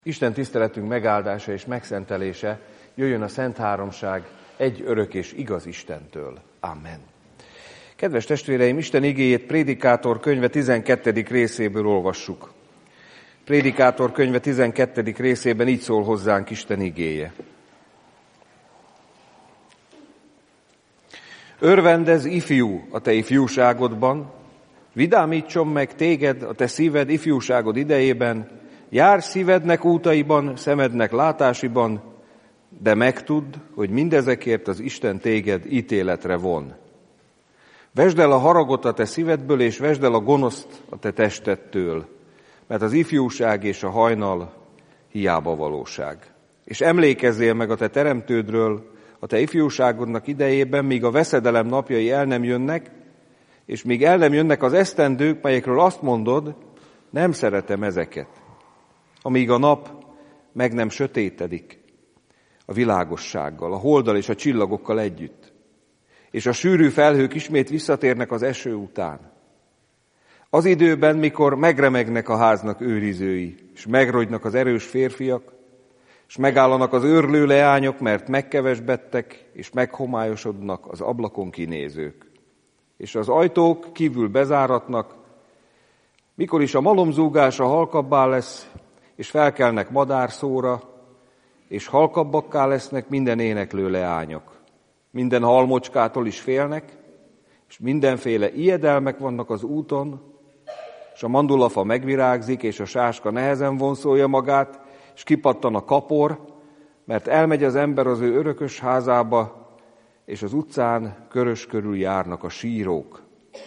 Isten tiszteletünk megáldása és megszentelése jöjjön a Szent Háromság egy örök és igaz Istentől. Amen. Kedves testvéreim, Isten igéjét Prédikátor könyve 12. részéből olvassuk. Prédikátor könyve 12. részében így szól hozzánk Isten igéje. Örvendezz, ifjú, a te ifjúságodban, vidámítson meg téged a te szíved ifjúságod idejében, járj szívednek útaiban, szemednek látásiban, de megtudd, hogy mindezekért az Isten téged ítéletre von. Vesd el a haragot a te szívedből, és vesd el a gonoszt a te testettől, mert az ifjúság és a hajnal hiába valóság. És emlékezzél meg a te teremtődről a te ifjúságodnak idejében, míg a veszedelem napjai el nem jönnek, és míg el nem jönnek az esztendők, melyekről azt mondod, nem szeretem ezeket. Amíg a nap meg nem sötétedik a világossággal, a holddal és a csillagokkal együtt, és a sűrű felhők ismét visszatérnek az eső után. Az időben, mikor megremegnek a háznak őrizői, és megrogynak az erős férfiak, és megállanak az őrlő leányok, mert megkevesbedtek, és meghomályosodnak az ablakon kinézők. És az ajtók kívül bezáratnak, mikor is a malomzúgása halkabbá lesz, és felkelnek madárszóra, és halkabbakká lesznek minden éneklő leányok. Minden halmocskától is félnek, és mindenféle ijedelmek vannak az úton, és a mandulafa megvirágzik, és a sáska nehezen vonszolja magát, és kipattan a kapor, mert elmegy az ember az ő örökös házába, és az utcán körös körül járnak a sírók.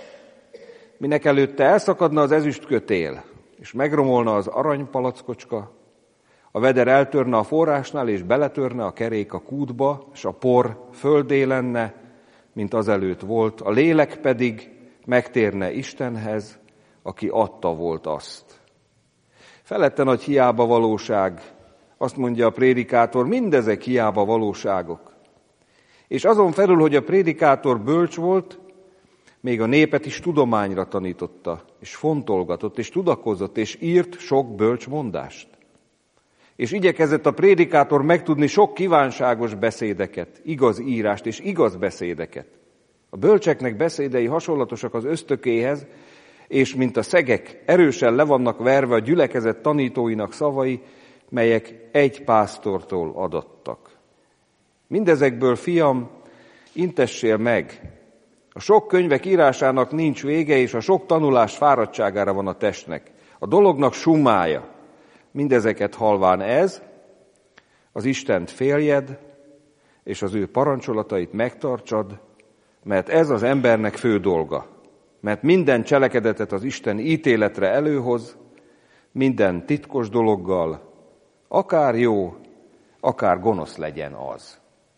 Minek előtte elszakadna az ezüstkötél, és megromolna az aranypalackocska, a veder eltörne a forrásnál, és beletörne a kerék a kútba, és a por földé lenne, mint azelőtt volt, a lélek pedig megtérne Istenhez, aki adta volt azt. Felette nagy hiába valóság, azt mondja a prédikátor, mindezek hiába valóságok. És azon felül, hogy a prédikátor bölcs volt, még a népet is tudományra tanította, és fontolgatott, és tudakozott, és írt sok bölcs mondást. És igyekezett a prédikátor megtudni sok kívánságos beszédeket, igaz írást és igaz beszédeket. A bölcseknek beszédei hasonlatosak az ösztökéhez, és mint a szegek erősen le vannak verve a gyülekezet tanítóinak szavai, melyek egy pásztortól adattak. Mindezekből, fiam, intessél meg. A sok könyvek írásának nincs vége, és a sok tanulás fáradtságára van a testnek. A dolognak summája. Mindezeket halván ez, az Istent féljed, és az ő parancsolatait megtartsad, mert ez az embernek fő dolga. Mert minden cselekedetet az Isten ítéletre előhoz, minden titkos dologgal, akár jó, akár gonosz legyen az.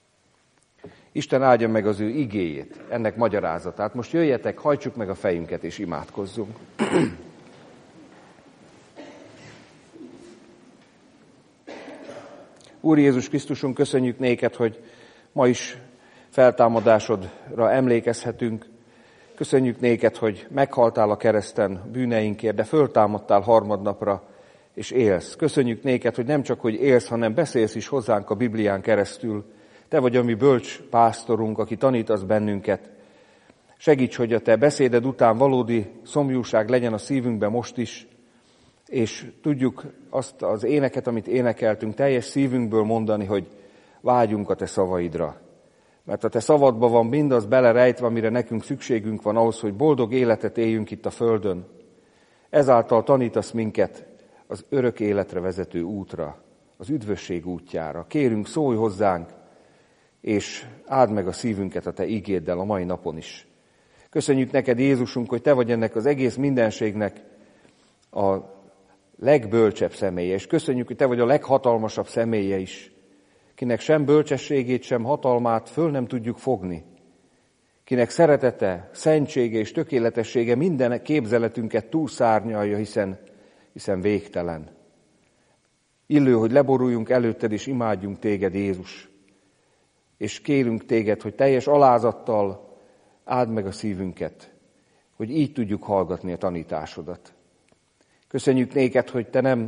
Isten áldja meg az ő igéjét, ennek magyarázatát. Most jöjjetek, hajtsuk meg a fejünket és imádkozzunk. Úr Jézus Krisztusunk, köszönjük néked, hogy ma is feltámadásodra emlékezhetünk. Köszönjük néked, hogy meghaltál a kereszten bűneinkért, de föltámadtál harmadnapra, és élsz. Köszönjük néked, hogy nem csak, hogy élsz, hanem beszélsz is hozzánk a Biblián keresztül. Te vagy a mi bölcs pásztorunk, aki tanítasz bennünket. Segíts, hogy a te beszéded után valódi szomjúság legyen a szívünkben most is, és tudjuk azt az éneket, amit énekeltünk, teljes szívünkből mondani, hogy vágyunk a te szavaidra. Mert a te szavadban van mindaz belerejtve, amire nekünk szükségünk van ahhoz, hogy boldog életet éljünk itt a földön. Ezáltal tanítasz minket az örök életre vezető útra, az üdvösség útjára. Kérünk, szólj hozzánk, és áld meg a szívünket a te igéddel a mai napon is. Köszönjük neked, Jézusunk, hogy te vagy ennek az egész mindenségnek a legbölcsebb személye, és köszönjük, hogy te vagy a leghatalmasabb személye is, kinek sem bölcsességét, sem hatalmát föl nem tudjuk fogni, kinek szeretete, szentsége és tökéletessége minden képzeletünket túlszárnyalja, hiszen végtelen. Illő, hogy leboruljunk előtted és imádjunk téged, Jézus, és kérünk téged, hogy teljes alázattal áld meg a szívünket, hogy így tudjuk hallgatni a tanításodat. Köszönjük néked, hogy te nem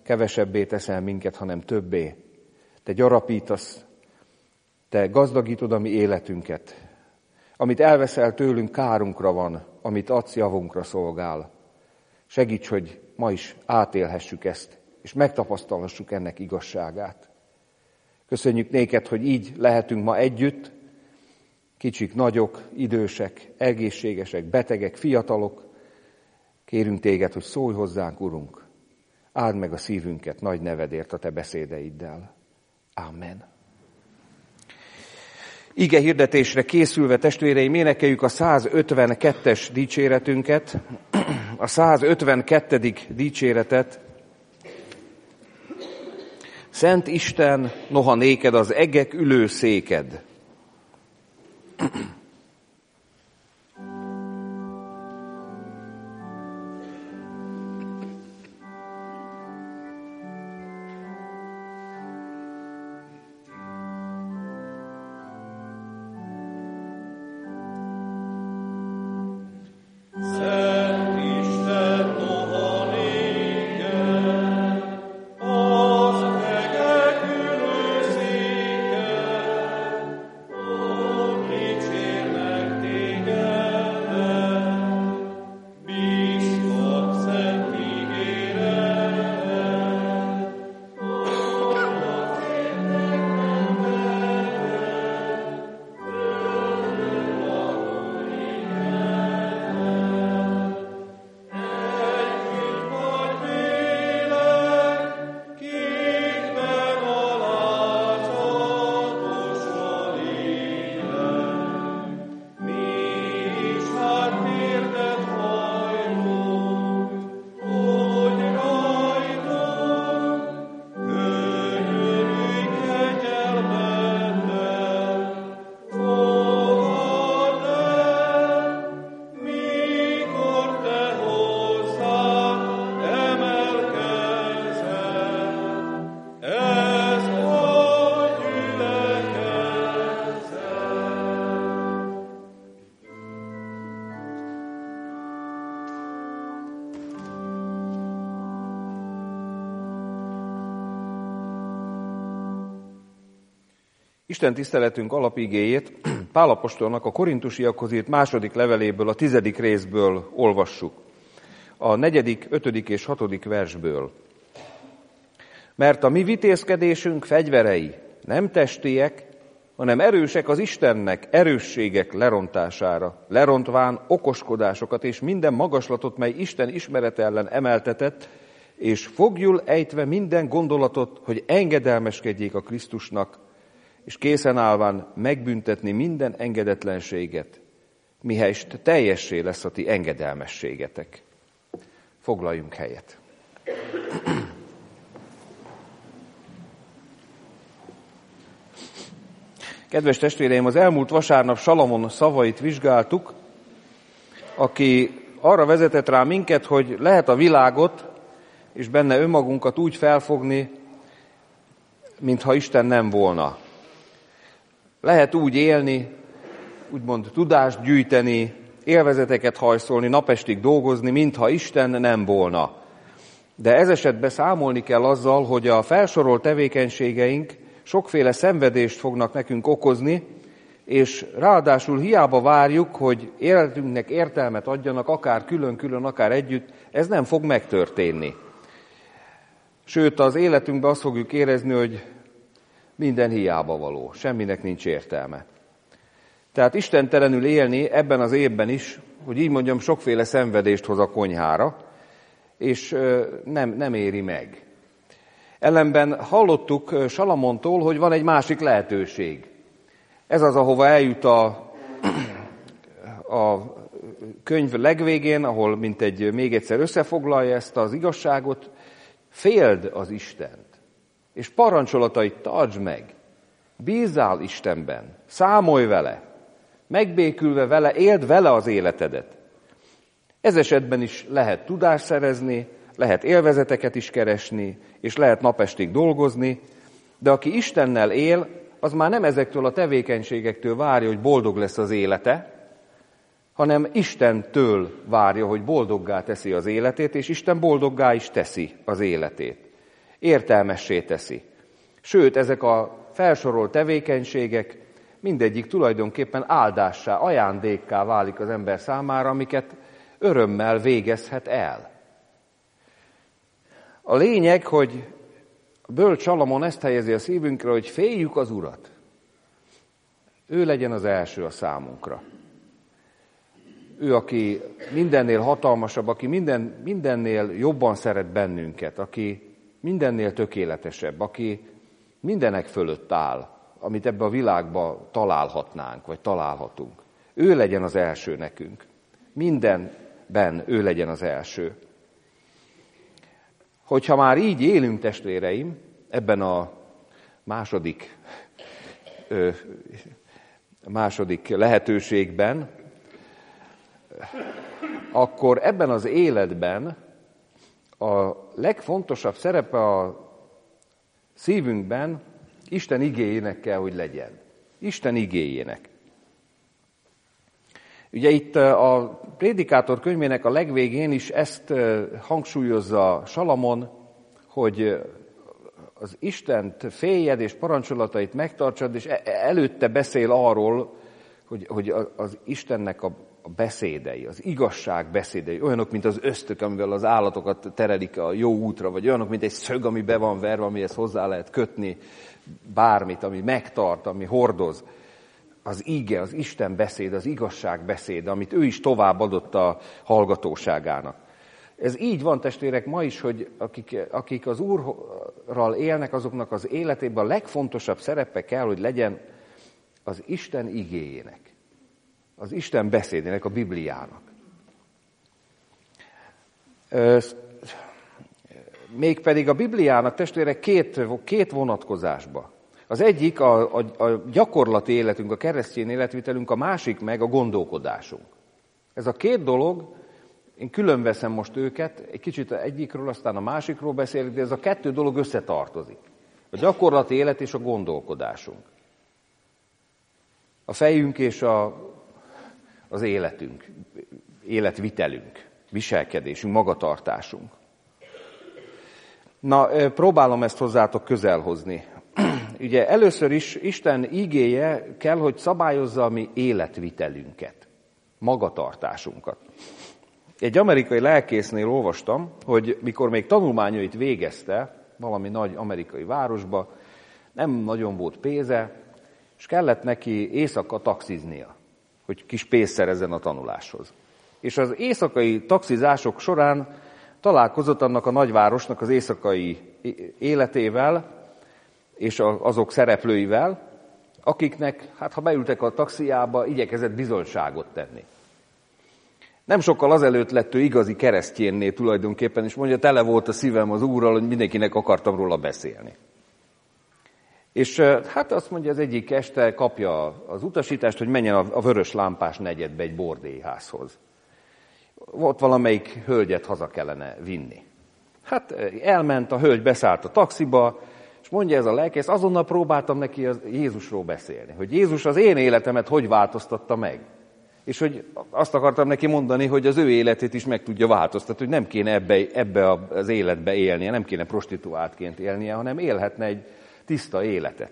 kevesebbé teszel minket, hanem többé. Te gyarapítasz, te gazdagítod a mi életünket. Amit elveszel tőlünk, kárunkra van, amit adsz, javunkra szolgál. Segíts, hogy ma is átélhessük ezt, és megtapasztalhassuk ennek igazságát. Köszönjük néked, hogy így lehetünk ma együtt, kicsik, nagyok, idősek, egészségesek, betegek, fiatalok. Kérünk téged, hogy szólj hozzánk, Urunk. Áld meg a szívünket nagy nevedért a te beszédeiddel. Amen. Ige hirdetésre készülve, testvéreim, énekeljük a 152-es dicséretünket, a 152. dicséretet. Szent Isten, noha néked az egek ülő széked. Isten tiszteletünk alapigéjét Pál apostolnak a korintusiakhoz írt második leveléből, a 10. részből olvassuk. A 4., 5. és 6. versből. Mert a mi vitézkedésünk fegyverei nem testiek, hanem erősek az Istennek erősségek lerontására, lerontván okoskodásokat és minden magaslatot, mely Isten ismerete ellen emeltetett, és fogjul ejtve minden gondolatot, hogy engedelmeskedjék a Krisztusnak, és készen állván megbüntetni minden engedetlenséget, mihelyst teljessé lesz a ti engedelmességetek. Foglaljunk helyet. Kedves testvéreim, az elmúlt vasárnap Salamon szavait vizsgáltuk, aki arra vezetett rá minket, hogy lehet a világot és benne önmagunkat úgy felfogni, mintha Isten nem volna. Lehet úgy élni, úgymond tudást gyűjteni, élvezeteket hajszolni, napestig dolgozni, mintha Isten nem volna. De ez esetben számolni kell azzal, hogy a felsorolt tevékenységeink sokféle szenvedést fognak nekünk okozni, és ráadásul hiába várjuk, hogy életünknek értelmet adjanak, akár külön-külön, akár együtt, ez nem fog megtörténni. Sőt, az életünkben azt fogjuk érezni, hogy minden hiába való, semminek nincs értelme. Tehát istentelenül élni ebben az évben is, hogy így mondjam, sokféle szenvedést hoz a konyhára, és nem éri meg. Ellenben hallottuk Salamontól, hogy van egy másik lehetőség. Ez az, ahova eljut a könyv legvégén, ahol még egyszer összefoglalja ezt az igazságot, féld az Istent, és parancsolatait tartsd meg, bízzál Istenben, számolj vele, megbékülve vele, éld vele az életedet. Ez esetben is lehet tudást szerezni, lehet élvezeteket is keresni, és lehet napestig dolgozni, de aki Istennel él, az már nem ezektől a tevékenységektől várja, hogy boldog lesz az élete, hanem Istentől várja, hogy boldoggá teszi az életét, és Isten boldoggá is teszi az életét. értelmessé teszi. Sőt, ezek a felsorolt tevékenységek mindegyik tulajdonképpen áldássá, ajándékká válik az ember számára, amiket örömmel végezhet el. A lényeg, hogy a bölcs Salamon ezt helyezi a szívünkre, hogy féljük az Urat. Ő legyen az első a számunkra. Ő, aki mindennél hatalmasabb, aki mindennél jobban szeret bennünket, aki mindennél tökéletesebb, aki mindenek fölött áll, amit ebbe a világba találhatnánk, vagy találhatunk. Ő legyen az első nekünk. Mindenben ő legyen az első. Hogyha már így élünk, testvéreim, ebben a második lehetőségben, akkor ebben az életben a legfontosabb szerepe a szívünkben Isten igéjének kell, hogy legyen. Isten igéjének. Ugye itt a Prédikátor könyvének a legvégén is ezt hangsúlyozza Salamon, hogy az Istent féljed és parancsolatait megtartsad, és előtte beszél arról, hogy az Istennek a beszédei, az igazság beszédei, olyanok, mint az ösztök, amivel az állatokat terelik a jó útra, vagy olyanok, mint egy szög, ami be van verve, amihez hozzá lehet kötni bármit, ami megtart, ami hordoz. Az ige, az Isten beszéd, az igazság beszéd, amit ő is továbbadott a hallgatóságának. Ez így van, testvérek, ma is, hogy akik az Úrral élnek, azoknak az életében a legfontosabb szerepe kell, hogy legyen az Isten igéjének, az Isten beszédének, a Bibliának. Mégpedig a Bibliának, testvérek, két vonatkozásba. Az egyik a gyakorlati életünk, a keresztény életvitelünk, a másik meg a gondolkodásunk. Ez a két dolog, én külön veszem most őket, egy kicsit egyikről, aztán a másikról beszélek, de ez a kettő dolog összetartozik. A gyakorlati élet és a gondolkodásunk. A fejünk és az életünk, életvitelünk, viselkedésünk, magatartásunk. Na, próbálom ezt hozzátok közel hozni. Ugye először is Isten igéje kell, hogy szabályozza a mi életvitelünket, magatartásunkat. Egy amerikai lelkésznél olvastam, hogy mikor még tanulmányait végezte valami nagy amerikai városba, nem nagyon volt pénze, és kellett neki éjszaka taxiznia, hogy kis pénzt szerezzen a tanuláshoz. És az éjszakai taxizások során találkozott annak a nagyvárosnak az éjszakai életével, és azok szereplőivel, akiknek, hát ha beültek a taxiába, igyekezett bizonyságot tenni. Nem sokkal azelőtt lett ő igazi keresztjénné tulajdonképpen, és mondja, tele volt a szívem az Úrral, hogy mindenkinek akartam róla beszélni. És hát azt mondja, az egyik este kapja az utasítást, hogy menjen a Vörös Lámpás negyedbe egy bordélyházhoz. Ott valamelyik hölgyet haza kellene vinni. Hát elment, a hölgy beszállt a taxiba, és mondja ez a lelkész, azonnal próbáltam neki Jézusról beszélni, hogy Jézus az én életemet hogy változtatta meg. És hogy azt akartam neki mondani, hogy az ő életét is meg tudja változtatni, hogy nem kéne ebbe az életbe élnie, nem kéne prostituáltként élnie, hanem élhetne egy tiszta életet.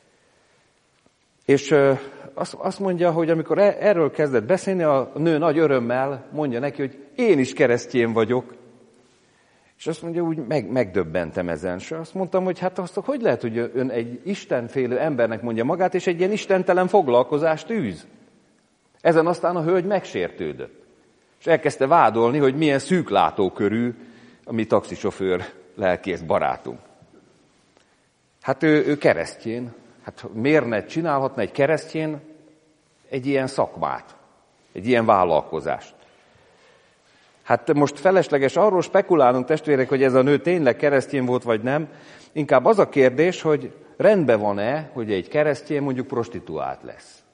És azt mondja, hogy amikor erről kezdett beszélni, a nő nagy örömmel mondja neki, hogy én is keresztjén vagyok. És azt mondja, úgy megdöbbentem ezen. És azt mondtam, hogy hát hogy lehet, hogy ön egy istenfélő embernek mondja magát, és egy ilyen istentelen foglalkozást űz. Ezen aztán a hölgy megsértődött. És elkezdte vádolni, hogy milyen szűklátókörű a mi taxisofőr lelkész barátunk. Hát ő keresztjén. Hát miért ne csinálhatna egy keresztjén egy ilyen szakmát, egy ilyen vállalkozást? Hát most felesleges arról spekulálnunk, testvérek, hogy ez a nő tényleg keresztjén volt, vagy nem. Inkább az a kérdés, hogy rendben van-e, hogy egy keresztjén mondjuk prostituált lesz.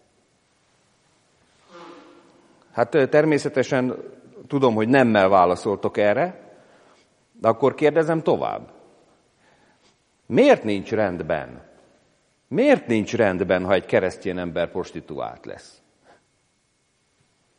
Hát természetesen tudom, hogy nemmel válaszoltok erre, de akkor kérdezem tovább. Miért nincs rendben? Miért nincs rendben, ha egy keresztény ember prostituált lesz?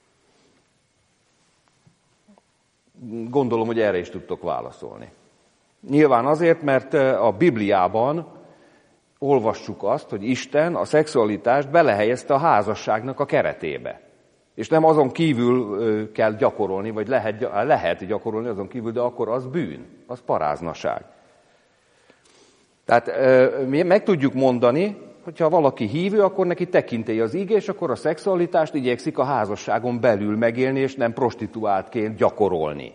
Gondolom, hogy erre is tudtok válaszolni. Nyilván azért, mert a Bibliában olvassuk azt, hogy Isten a szexualitást belehelyezte a házasságnak a keretébe. És nem azon kívül kell gyakorolni, vagy lehet gyakorolni azon kívül, de akkor az bűn, az paráznaság. Tehát mi meg tudjuk mondani, hogyha valaki hívő, akkor neki tekintély az ige, és akkor a szexualitást igyekszik a házasságon belül megélni, és nem prostituáltként gyakorolni.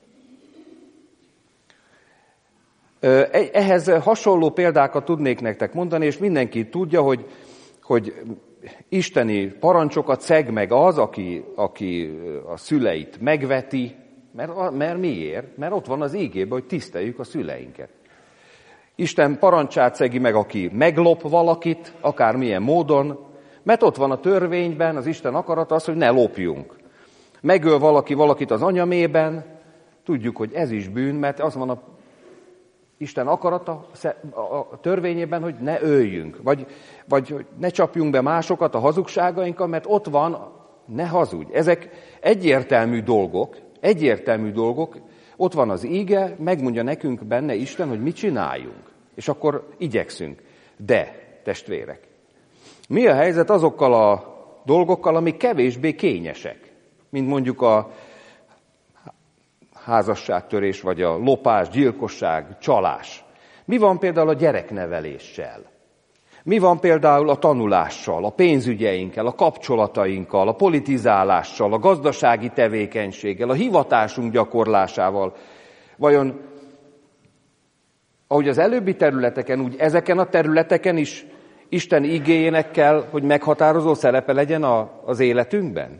Ehhez hasonló példákat tudnék nektek mondani, és mindenki tudja, hogy isteni parancsokat szeg meg az, aki a szüleit megveti, mert miért? Mert ott van az ígében, hogy tiszteljük a szüleinket. Isten parancsát szegi meg, aki meglop valakit, akármilyen módon, mert ott van a törvényben, az Isten akarata az, hogy ne lopjunk. Megöl valakit az anyamében, tudjuk, hogy ez is bűn, mert az van a Isten akarata a törvényében, hogy ne öljünk, vagy hogy ne csapjunk be másokat a hazugságainkkal, mert ott van, ne hazudj. Ezek egyértelmű dolgok, ott van az íge, megmondja nekünk benne Isten, hogy mit csináljunk, és akkor igyekszünk. De, testvérek, mi a helyzet azokkal a dolgokkal, amik kevésbé kényesek, mint mondjuk a házasságtörés, vagy a lopás, gyilkosság, csalás. Mi van például a gyerekneveléssel? Mi van például a tanulással, a pénzügyeinkkel, a kapcsolatainkkal, a politizálással, a gazdasági tevékenységgel, a hivatásunk gyakorlásával? Vajon, ahogy az előbbi területeken, úgy ezeken a területeken is Isten igéjének kell, hogy meghatározó szerepe legyen az életünkben?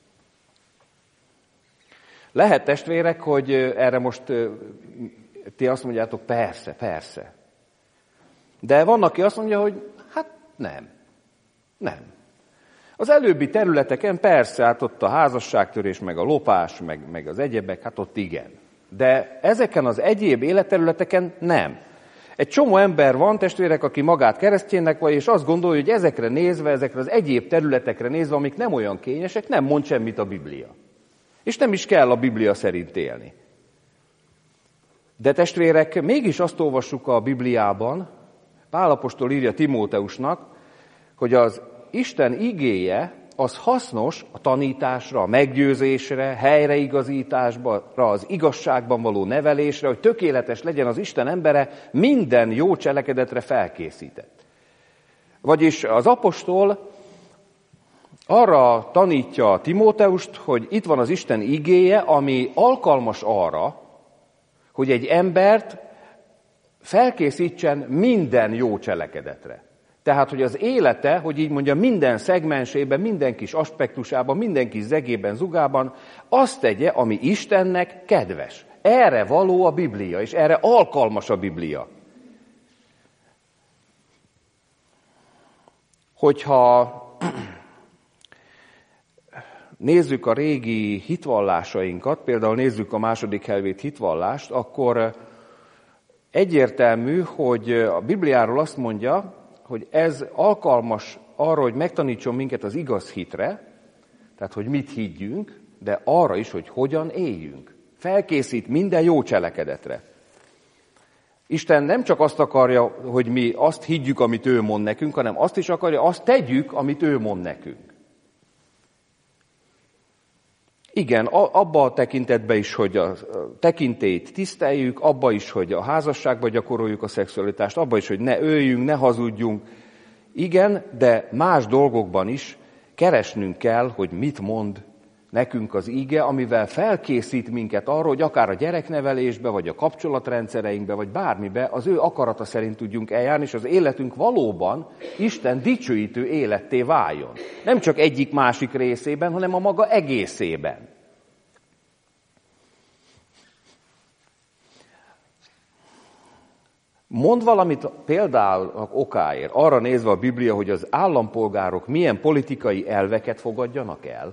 Lehet, testvérek, hogy erre most ti azt mondjátok, persze. De van, aki azt mondja, hogy hát nem. Az előbbi területeken persze, hát ott a házasságtörés, meg a lopás, meg az egyebek, hát ott igen. De ezeken az egyéb életterületeken nem. Egy csomó ember van, testvérek, aki magát kereszténynek vagy, és azt gondolja, hogy ezekre nézve, ezekre az egyéb területekre nézve, amik nem olyan kényesek, nem mond semmit a Biblia. És nem is kell a Biblia szerint élni. De testvérek, mégis azt olvassuk a Bibliában, Pál apostol írja Timóteusnak, hogy az Isten igéje az hasznos a tanításra, a meggyőzésre, helyreigazításra, az igazságban való nevelésre, hogy tökéletes legyen az Isten embere, minden jó cselekedetre felkészített. Vagyis az apostol arra tanítja Timóteust, hogy itt van az Isten igéje, ami alkalmas arra, hogy egy embert felkészítsen minden jó cselekedetre. Tehát, hogy az élete, hogy így mondja, minden szegmensében, minden kis aspektusában, minden kis zegében, zugában azt tegye, ami Istennek kedves. Erre való a Biblia, és erre alkalmas a Biblia. Hogyha nézzük a régi hitvallásainkat, például nézzük a második helvét hitvallást, akkor egyértelmű, hogy a Bibliáról azt mondja, hogy ez alkalmas arra, hogy megtanítson minket az igaz hitre, tehát hogy mit higgyünk, de arra is, hogy hogyan éljünk. Felkészít minden jó cselekedetre. Isten nem csak azt akarja, hogy mi azt higgyük, amit ő mond nekünk, hanem azt is akarja, azt tegyük, amit ő mond nekünk. Igen, abba a tekintetben is, hogy a tekintélyt tiszteljük, abba is, hogy a házasságban gyakoroljuk a szexualitást, abba is, hogy ne öljünk, ne hazudjunk. Igen, de más dolgokban is keresnünk kell, hogy mit mond nekünk az ige, amivel felkészít minket arra, hogy akár a gyereknevelésbe, vagy a kapcsolatrendszereinkbe, vagy bármibe az ő akarata szerint tudjunk eljárni, és az életünk valóban Isten dicsőítő életté váljon. Nem csak egyik-másik részében, hanem a maga egészében. Mond valamit például okáért, arra nézve a Biblia, hogy az állampolgárok milyen politikai elveket fogadjanak el.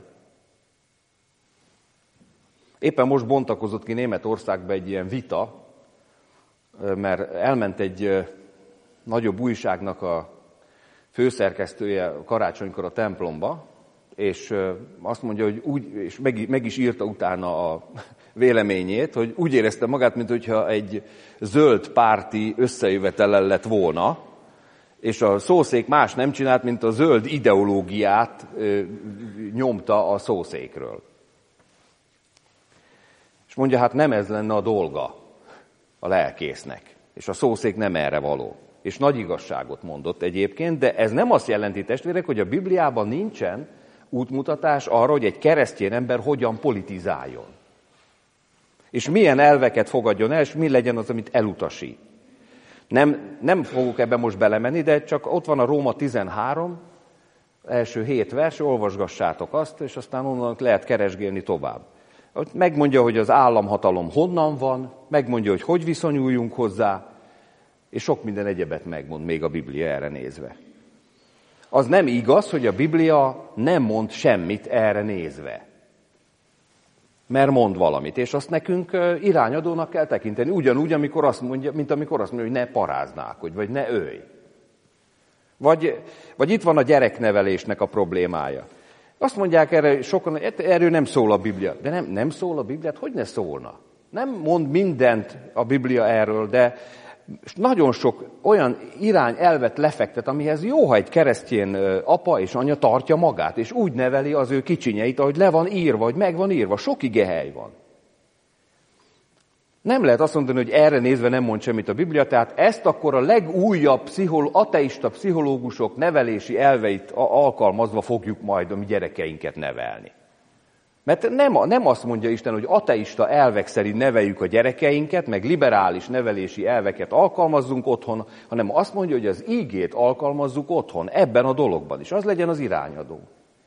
Éppen most bontakozott ki Németországban egy ilyen vita, mert elment egy nagyobb újságnak a főszerkesztője karácsonykor a templomba, és azt mondja, hogy úgy, és meg is írta utána a véleményét, hogy úgy érezte magát, mintha egy zöld párti összejövetelen lett volna, és a szószék más nem csinált, mint a zöld ideológiát nyomta a szószékről. És mondja, hát nem ez lenne a dolga a lelkésznek, és a szószék nem erre való. És nagy igazságot mondott egyébként, de ez nem azt jelenti, testvérek, hogy a Bibliában nincsen útmutatás arra, hogy egy keresztény ember hogyan politizáljon. És milyen elveket fogadjon el, és mi legyen az, amit elutasít. Nem fogok ebbe most belemenni, de csak ott van a Róma 13, első 7 vers, olvasgassátok azt, és aztán onnan lehet keresgélni tovább. Megmondja, hogy az államhatalom honnan van, megmondja, hogy viszonyuljunk hozzá, és sok minden egyebet megmond még a Biblia erre nézve. Az nem igaz, hogy a Biblia nem mond semmit erre nézve. Mert mond valamit, és azt nekünk irányadónak kell tekinteni. Ugyanúgy, amikor azt mondja, mint amikor azt mondja, hogy ne paráználkodj, vagy ne ölj. Vagy itt van a gyereknevelésnek a problémája. Azt mondják erre sokan, erről nem szól a Biblia. De nem szól a Biblia, hogy ne szólna? Nem mond mindent a Biblia erről, de nagyon sok olyan irányelvet lefektet, amihez jó, ha egy keresztény apa és anya tartja magát, és úgy neveli az ő kicsinyeit, ahogy le van írva, hogy meg van írva, sok igehely van. Nem lehet azt mondani, hogy erre nézve nem mond semmit a Biblia, tehát ezt akkor a legújabb ateista pszichológusok nevelési elveit alkalmazva fogjuk majd a mi gyerekeinket nevelni. Mert nem azt mondja Isten, hogy ateista elvek szerint neveljük a gyerekeinket, meg liberális nevelési elveket alkalmazzunk otthon, hanem azt mondja, hogy az ígét alkalmazzuk otthon, ebben a dologban is. Az legyen az irányadó.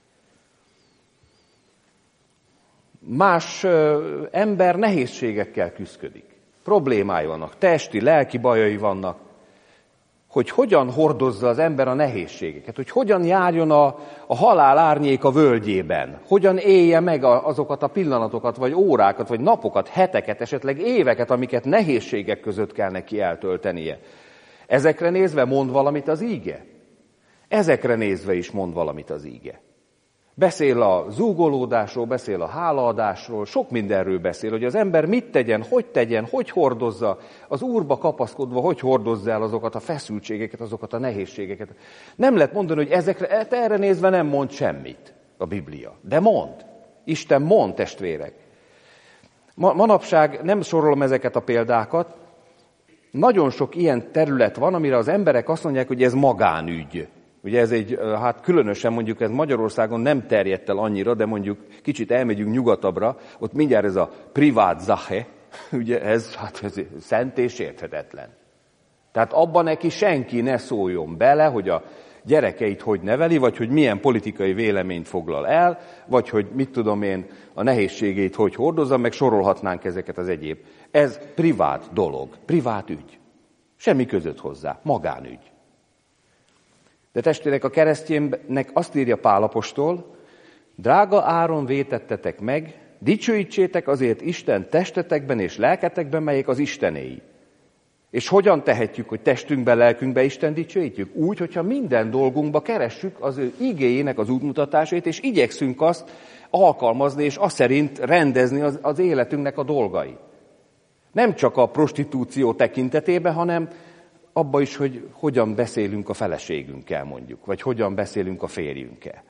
Más ember nehézségekkel küszködik. Problémái vannak, testi, lelki bajai vannak. Hogy hogyan hordozza az ember a nehézségeket, hogy hogyan járjon a halál árnyéka völgyében, hogyan élje meg azokat a pillanatokat, vagy órákat, vagy napokat, heteket, esetleg éveket, amiket nehézségek között kell neki eltöltenie. Ezekre nézve mond valamit az íge. Ezekre nézve is mond valamit az íge. Beszél a zúgolódásról, beszél a hálaadásról, sok mindenről beszél, hogy az ember mit tegyen, hogy hordozza, az Úrba kapaszkodva, hogy hordozza el azokat a feszültségeket, azokat a nehézségeket. Nem lehet mondani, hogy erre nézve nem mond semmit a Biblia. De mond. Isten mond, testvérek. Manapság nem sorolom ezeket a példákat. Nagyon sok ilyen terület van, amire az emberek azt mondják, hogy ez magánügy. Ugye ez hát különösen mondjuk ez Magyarországon nem terjedt el annyira, de mondjuk kicsit elmegyünk nyugatabbra, ott mindjárt ez a privát zache, ugye ez szent és érthetetlen. Tehát abban neki senki ne szóljon bele, hogy a gyerekeit hogy neveli, vagy hogy milyen politikai véleményt foglal el, vagy hogy mit tudom én, a nehézségeit hogy hordozza, meg sorolhatnánk ezeket az egyéb. Ez privát dolog, privát ügy. Semmi között hozzá, magánügy. De testvérek, a kereszténynek azt írja Pál apostol, drága áron vétettetek meg, dicsőítsétek azért Isten testetekben és lelketekben, melyek az Istenéi. És hogyan tehetjük, hogy testünkben, lelkünkben Isten dicsőítjük? Úgy, hogyha minden dolgunkba keressük az ő igéjének az útmutatásait, és igyekszünk azt alkalmazni, és azt szerint rendezni az életünknek a dolgai. Nem csak a prostitúció tekintetében, hanem abba is, hogy hogyan beszélünk a feleségünkkel mondjuk, vagy hogyan beszélünk a férjünkkel.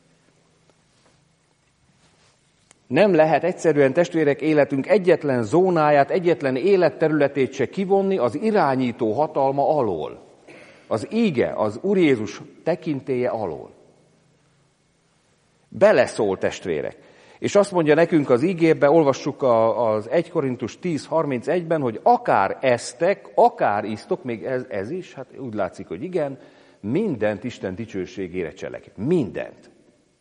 Nem lehet egyszerűen, testvérek, életünk egyetlen zónáját, egyetlen életterületét se kivonni az irányító hatalma alól. Az íge, az Úr Jézus tekintélye alól. Beleszól, testvérek. És azt mondja nekünk az ígébe, olvassuk az 1 Korintus 10:31-ben, hogy akár esztek, akár isztok, még ez is, hát úgy látszik, hogy igen, mindent Isten dicsőségére cselekedj. Mindent.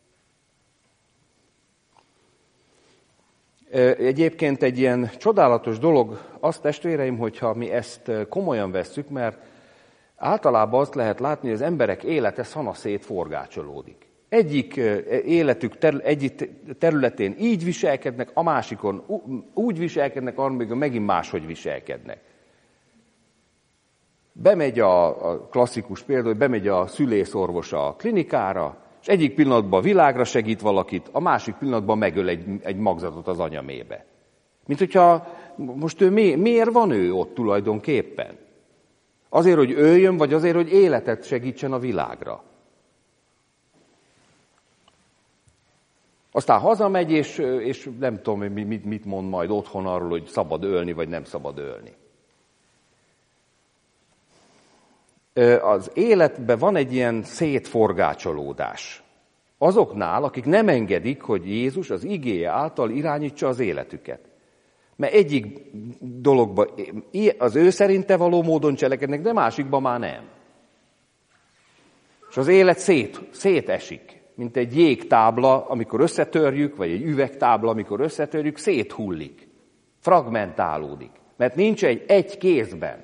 Egyébként egy ilyen csodálatos dolog az, testvéreim, hogyha mi ezt komolyan vesszük, mert általában azt lehet látni, hogy az emberek élete szanaszét forgácsolódik. Egyik életük egyik területén így viselkednek, a másikon úgy viselkednek, amikor megint máshogy viselkednek. Bemegy a klasszikus példa, hogy bemegy a szülészorvos a klinikára, és egyik pillanatban világra segít valakit, a másik pillanatban megöl egy magzatot az anyamébe. Mint hogyha most miért van ő ott tulajdonképpen? Azért, hogy öljön, vagy azért, hogy életet segítsen a világra? Aztán hazamegy, és nem tudom, mit mond majd otthon arról, hogy szabad ölni, vagy nem szabad ölni. Az életben van egy ilyen szétforgácsolódás. Azoknál, akik nem engedik, hogy Jézus az igéje által irányítsa az életüket. Mert egyik dologban az ő szerinte való módon cselekednek, de másikban már nem. És az élet szétesik. Mint egy jégtábla, amikor összetörjük, vagy egy üvegtábla, amikor összetörjük, széthullik, fragmentálódik, mert nincs egy kézben.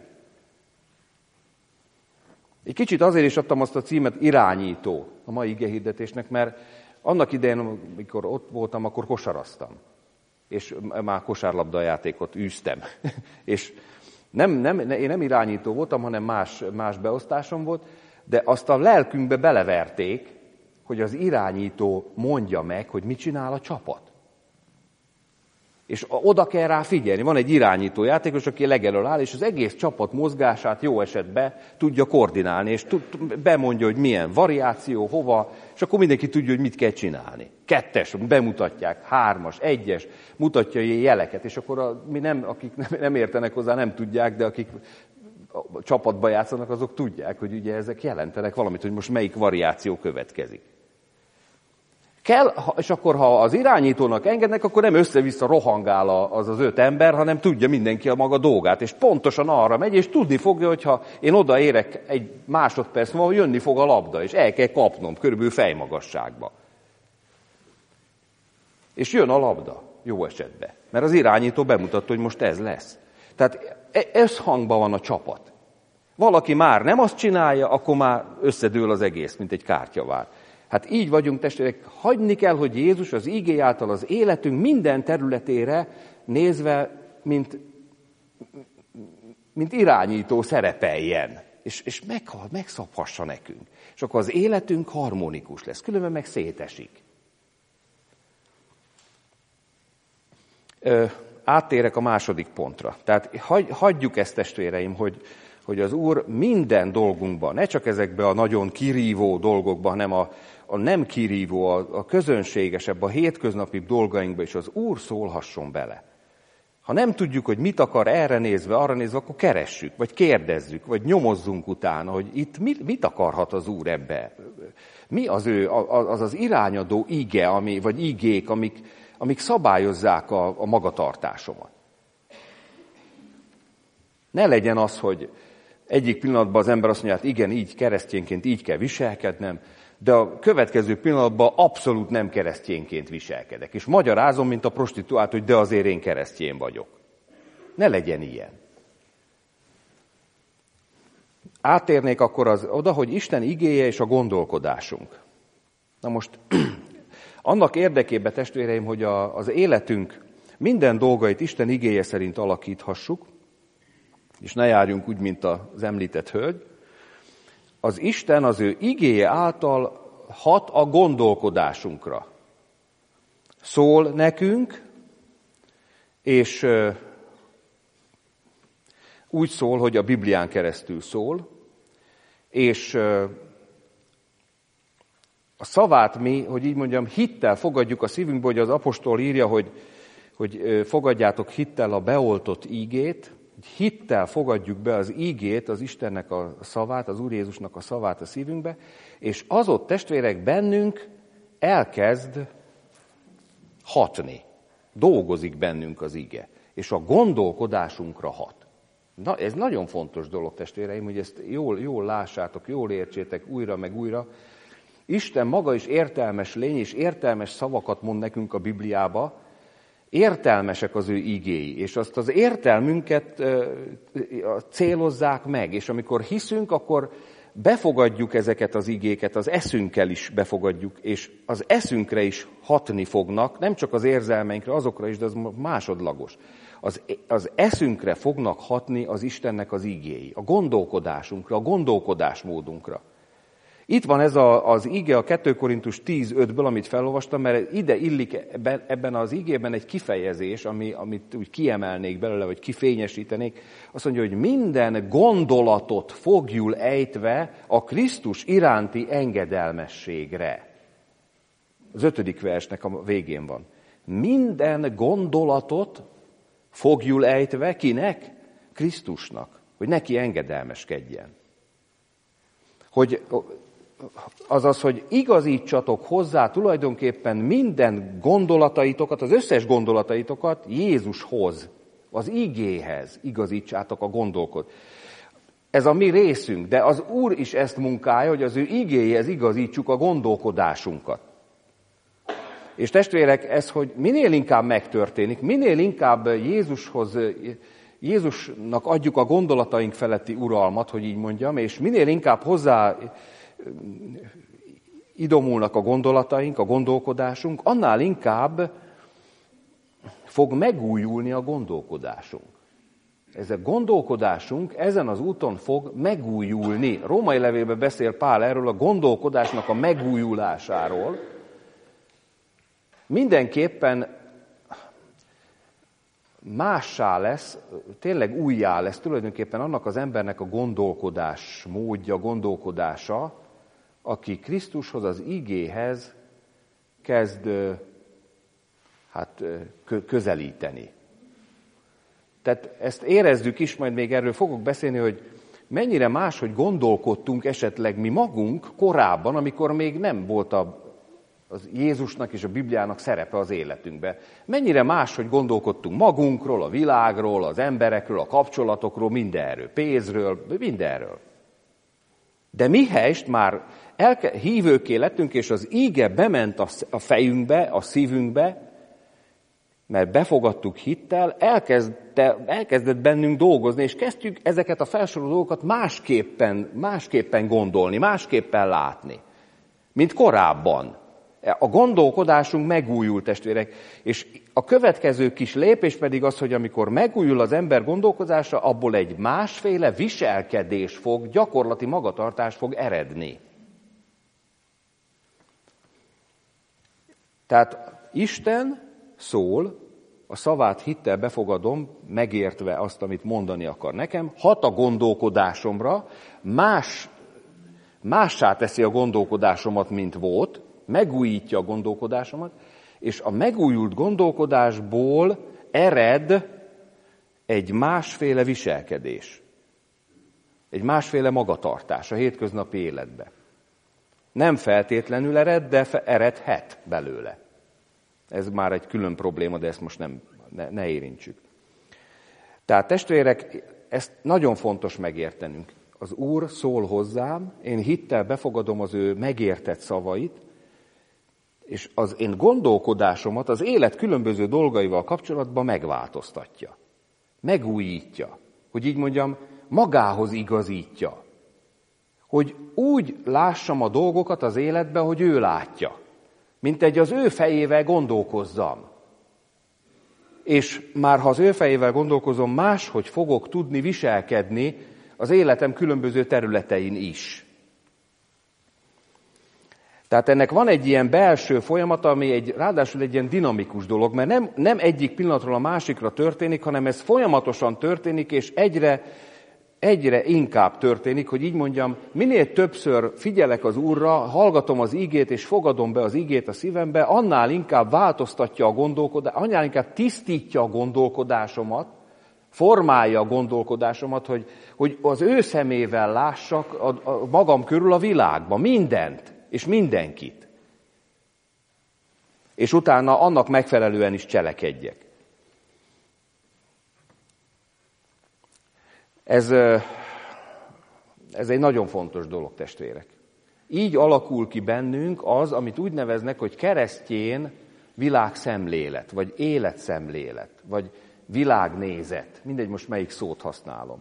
Egy kicsit azért is adtam azt a címet irányító a mai igehirdetésnek, mert annak idején, amikor ott voltam, akkor kosaraztam, és már kosárlabdajátékot űztem. És én nem irányító voltam, hanem más beosztásom volt, de azt a lelkünkbe beleverték, hogy az irányító mondja meg, hogy mit csinál a csapat. És oda kell rá figyelni. Van egy irányító játékos, aki legelől áll, és az egész csapat mozgását jó esetben tudja koordinálni, és bemondja, hogy milyen variáció, hova, és akkor mindenki tudja, hogy mit kell csinálni. 2-es, bemutatják, 3-as, 1-es, mutatja ilyen jeleket, és akkor akik nem értenek hozzá, nem tudják, de akik a csapatba játszanak, azok tudják, hogy ugye ezek jelentenek valamit, hogy most melyik variáció következik. És akkor, ha az irányítónak engednek, akkor nem össze-vissza rohangál az 5 ember, hanem tudja mindenki a maga dolgát, és pontosan arra megy, és tudni fogja, hogyha én odaérek egy másodperc múlva, jönni fog a labda, és el kell kapnom, körülbelül fejmagasságba. És jön a labda, jó esetben, mert az irányító bemutatta, hogy most ez lesz. Tehát összhangban van a csapat. Valaki már nem azt csinálja, akkor már összedől az egész, mint egy kártyavár. Hát így vagyunk, testvérek, hagyni kell, hogy Jézus az igé által az életünk minden területére nézve, mint irányító szerepeljen, és megszabhassa nekünk. És akkor az életünk harmonikus lesz, különben meg szétesik. Áttérek a második pontra. Tehát hagyjuk ezt, testvéreim, hogy az Úr minden dolgunkban, ne csak ezekben a nagyon kirívó dolgokban, hanem a nem kirívó, a közönségesebb, a hétköznapibb dolgainkban is az Úr szólhasson bele. Ha nem tudjuk, hogy mit akar erre nézve, arra nézve, akkor keressük, vagy kérdezzük, vagy nyomozzunk utána, hogy itt mit akarhat az Úr ebbe. Mi az irányadó ige, vagy igék, amik szabályozzák a magatartásomat. Ne legyen az, hogy egyik pillanatban az ember azt mondja, hát igen, így keresztényként így kell viselkednem, de a következő pillanatban abszolút nem keresztényként viselkedek. És magyarázom, mint a prostituált, hogy de azért én keresztény vagyok. Ne legyen ilyen. Áttérnék akkor oda, hogy Isten igéje és a gondolkodásunk. Na most, annak érdekében, testvéreim, hogy az életünk minden dolgait Isten igéje szerint alakíthassuk, és ne járjunk úgy, mint az említett hölgy, az Isten az ő igéje által hat a gondolkodásunkra. Szól nekünk, és úgy szól, hogy a Biblián keresztül szól, és a szavát mi, hogy így mondjam, hittel fogadjuk a szívünkbe, hogy az apostol írja, hogy fogadjátok hittel a beoltott ígét, hittel fogadjuk be az ígét, az Istennek a szavát, az Úr Jézusnak a szavát a szívünkbe, és az ott, testvérek, bennünk elkezd hatni. Dolgozik bennünk az ige, és a gondolkodásunkra hat. Na, ez nagyon fontos dolog, testvéreim, hogy ezt jól lássátok, jól értsétek újra meg újra. Isten maga is értelmes lény, és értelmes szavakat mond nekünk a Bibliába, értelmesek az ő igéi, és azt az értelmünket célozzák meg, és amikor hiszünk, akkor befogadjuk ezeket az igéket, az eszünkkel is befogadjuk, és az eszünkre is hatni fognak, nem csak az érzelmeinkre, azokra is, de az másodlagos. Az eszünkre fognak hatni az Istennek az igéi, a gondolkodásunkra, a gondolkodásmódunkra. Itt van ez az ige a 2 Korintus 10:5-ből, amit felolvastam, mert ide illik ebben az igében egy kifejezés, amit úgy kiemelnék belőle, vagy kifényesítenék. Azt mondja, hogy minden gondolatot fogjul ejtve a Krisztus iránti engedelmességre. Az 5. versnek a végén van. Minden gondolatot fogjul ejtve kinek? Krisztusnak, hogy neki engedelmeskedjen. Azaz, hogy igazítsatok hozzá tulajdonképpen minden gondolataitokat, az összes gondolataitokat Jézushoz, az igéhez igazítsátok a gondolkot. Ez a mi részünk, de az Úr is ezt munkálja, hogy az ő igéhez igazítsuk a gondolkodásunkat. És testvérek, ez, hogy minél inkább megtörténik, minél inkább Jézusnak adjuk a gondolataink feletti uralmat, hogy így mondjam, és minél inkább hozzá idomulnak a gondolataink, a gondolkodásunk, annál inkább fog megújulni a gondolkodásunk. Ez a gondolkodásunk ezen az úton fog megújulni. Római levélben beszél Pál erről a gondolkodásnak a megújulásáról. Mindenképpen mássá lesz, tényleg újjá lesz tulajdonképpen annak az embernek a gondolkodás módja, gondolkodása, aki Krisztushoz, az igéhez kezd közelíteni. Tehát ezt érezzük is, majd még erről fogok beszélni, hogy mennyire máshogy gondolkodtunk esetleg mi magunk korábban, amikor még nem volt az Jézusnak és a Bibliának szerepe az életünkben. Mennyire máshogy gondolkodtunk magunkról, a világról, az emberekről, a kapcsolatokról, mindenről, pénzről, mindenről. De mihelyest már hívőkké lettünk, és az íge bement a fejünkbe, a szívünkbe, mert befogadtuk hittel, elkezdett bennünk dolgozni, és kezdjük ezeket a felsorolt dolgokat másképpen gondolni, másképpen látni, mint korábban. A gondolkodásunk megújul, testvérek, és a következő kis lépés pedig az, hogy amikor megújul az ember gondolkodása, abból egy másféle viselkedés gyakorlati magatartás fog eredni. Tehát Isten szól, a szavát hittel befogadom, megértve azt, amit mondani akar nekem, hat a gondolkodásomra, mássá teszi a gondolkodásomat, mint volt, megújítja a gondolkodásomat, és a megújult gondolkodásból ered egy másféle viselkedés, egy másféle magatartás a hétköznapi életbe. Nem feltétlenül ered, de eredhet belőle. Ez már egy külön probléma, de ezt most ne érintsük. Tehát testvérek, ezt nagyon fontos megértenünk. Az Úr szól hozzám, én hittel befogadom az ő megértett szavait, és az én gondolkodásomat az élet különböző dolgaival kapcsolatban megváltoztatja. Megújítja. Hogy így mondjam, magához igazítja. Hogy úgy lássam a dolgokat az életben, hogy ő látja. Mint egy az ő fejével gondolkozzam. És már ha az ő fejével gondolkozom, máshogy fogok tudni viselkedni az életem különböző területein is. Tehát ennek van egy ilyen belső folyamata, ami ráadásul egy ilyen dinamikus dolog, mert nem egyik pillanatról a másikra történik, hanem ez folyamatosan történik, és egyre inkább történik, hogy így mondjam, minél többször figyelek az Úrra, hallgatom az igét, és fogadom be az igét a szívembe, annál inkább változtatja a gondolkodást, annál inkább tisztítja a gondolkodásomat, formálja a gondolkodásomat, hogy az ő szemével lássak a magam körül a világban mindent, és mindenkit. És utána annak megfelelően is cselekedjek. Ez egy nagyon fontos dolog, testvérek. Így alakul ki bennünk az, amit úgy neveznek, hogy keresztyén világszemlélet, vagy életszemlélet, vagy világnézet. Mindegy, most melyik szót használom.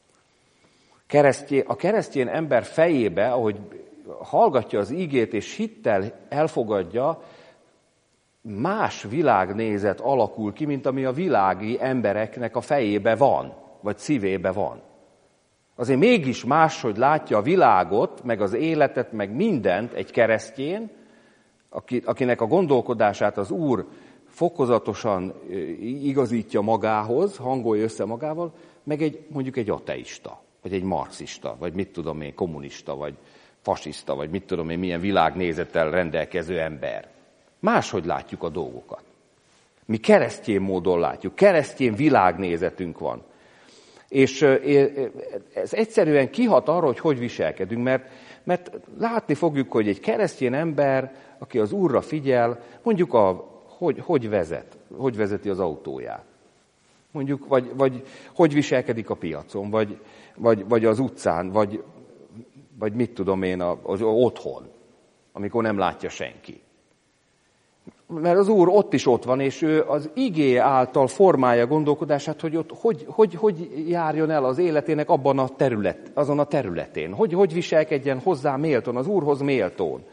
A keresztyén ember fejébe, ahogy hallgatja az igét és hittel elfogadja, más világnézet alakul ki, mint ami a világi embereknek a fejébe van, vagy szívébe van. Azért mégis máshogy látja a világot, meg az életet, meg mindent egy keresztény, akinek a gondolkodását az Úr fokozatosan igazítja magához, hangolja össze magával, meg mondjuk egy ateista, vagy egy marxista, vagy mit tudom én, kommunista, vagy fasiszta, vagy mit tudom én, milyen világnézettel rendelkező ember. Máshogy látjuk a dolgokat. Mi keresztény módon látjuk, keresztény világnézetünk van. És ez egyszerűen kihat arra, hogy viselkedünk, mert látni fogjuk, hogy egy keresztény ember, aki az Úrra figyel, mondjuk hogy vezeti az autóját. Mondjuk, vagy hogy viselkedik a piacon, vagy az utcán, vagy mit tudom én, az otthon, amikor nem látja senki. Mert az Úr ott is ott van, és ő az igéje által formálja gondolkodását, hogy ott hogy járjon el az életének azon a területén. Hogy viselkedjen hozzá méltón, az Úrhoz méltón.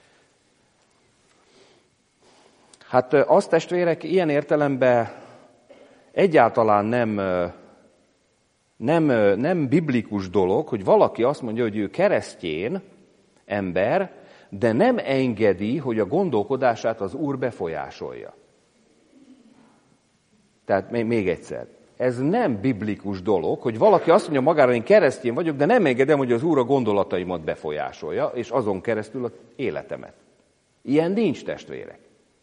Hát azt, testvérek, ilyen értelemben egyáltalán nem biblikus dolog, hogy valaki azt mondja, hogy ő keresztény ember, de nem engedi, hogy a gondolkodását az Úr befolyásolja. Tehát még egyszer, ez nem biblikus dolog, hogy valaki azt mondja magára, hogy én keresztény vagyok, de nem engedem, hogy az Úr a gondolataimat befolyásolja, és azon keresztül az életemet. Ilyen nincs, testvérek.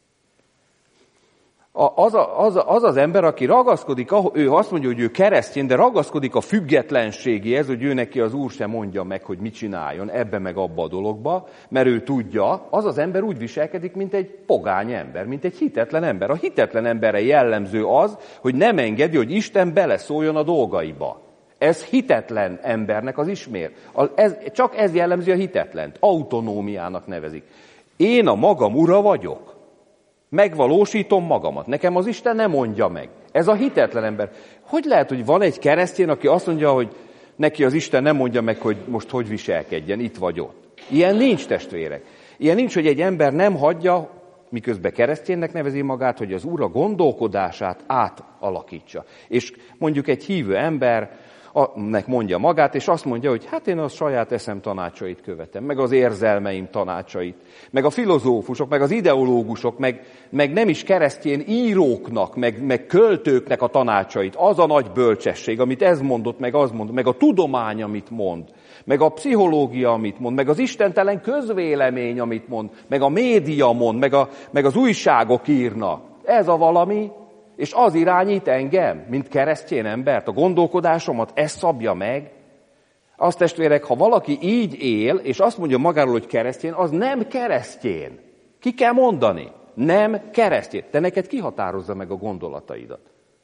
Az ember, aki ragaszkodik, ő azt mondja, hogy ő keresztény, de ragaszkodik a függetlenségéhez, hogy ő neki az Úr sem mondja meg, hogy mit csináljon ebbe meg abba a dologba, mert ő tudja, az ember úgy viselkedik, mint egy pogány ember, mint egy hitetlen ember. A hitetlen emberre jellemző az, hogy nem engedi, hogy Isten beleszóljon a dolgaiba. Ez hitetlen embernek az ismér. Csak ez jellemzi a hitetlent. Autonómiának nevezik. Én a magam ura vagyok. Megvalósítom magamat. Nekem az Isten nem mondja meg. Ez a hitetlen ember. Hogy lehet, hogy van egy keresztény, aki azt mondja, hogy neki az Isten nem mondja meg, hogy most hogy viselkedjen, itt vagy ott. Ilyen nincs, testvérek. Ilyen nincs, hogy egy ember nem hagyja, miközben kereszténynek nevezi magát, hogy az Úr a gondolkodását átalakítsa. És mondjuk egy hívő embernek mondja magát, és azt mondja, hogy hát én a saját eszem tanácsait követem, meg az érzelmeim tanácsait, meg a filozófusok, meg az ideológusok, meg nem is keresztény íróknak, meg költőknek a tanácsait. Az a nagy bölcsesség, amit ez mondott, meg az mondott, meg a tudomány, amit mond, meg a pszichológia, amit mond, meg az istentelen közvélemény, amit mond, meg a média mond, meg az újságok írnak. Ez a valami, és az irányít engem, mint keresztény embert, a gondolkodásomat, ez szabja meg. Azt, testvérek, ha valaki így él, és azt mondja magáról, hogy keresztény, az nem keresztény. Ki kell mondani? Nem keresztény. De neked kihatározza meg a gondolataidat.